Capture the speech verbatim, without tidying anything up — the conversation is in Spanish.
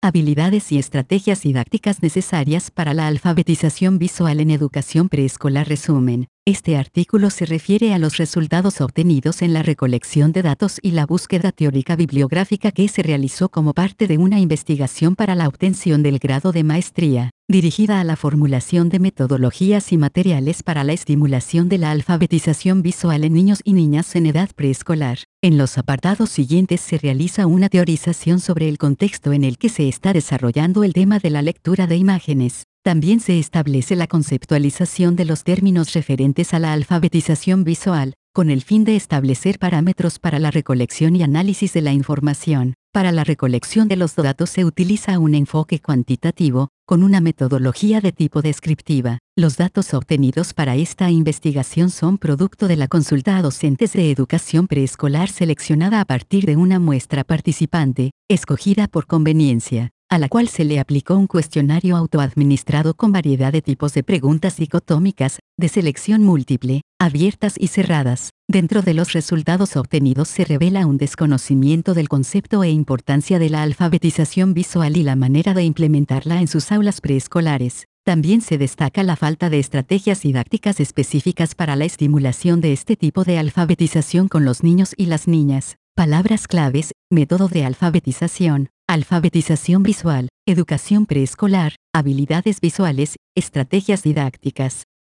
Habilidades y estrategias didácticas necesarias para la alfabetización visual en educación preescolar. Resumen. Este artículo se refiere a los resultados obtenidos en la recolección de datos y la búsqueda teórica bibliográfica que se realizó como parte de una investigación para la obtención del grado de maestría, dirigida a la formulación de metodologías y materiales para la estimulación de la alfabetización visual en niños y niñas en edad preescolar. En los apartados siguientes se realiza una teorización sobre el contexto en el que se está desarrollando el tema de la lectura de imágenes. También se establece la conceptualización de los términos referentes a la alfabetización visual, con el fin de establecer parámetros para la recolección y análisis de la información. Para la recolección de los datos se utiliza un enfoque cuantitativo, con una metodología de tipo descriptiva. Los datos obtenidos para esta investigación son producto de la consulta a docentes de educación preescolar seleccionada a partir de una muestra participante, escogida por conveniencia, a la cual se le aplicó un cuestionario autoadministrado con variedad de tipos de preguntas dicotómicas, de selección múltiple, abiertas y cerradas. Dentro de los resultados obtenidos se revela un desconocimiento del concepto e importancia de la alfabetización visual y la manera de implementarla en sus aulas preescolares. También se destaca la falta de estrategias didácticas específicas para la estimulación de este tipo de alfabetización con los niños y las niñas. Palabras claves: método de alfabetización, alfabetización visual, educación preescolar, habilidades visuales, estrategias didácticas.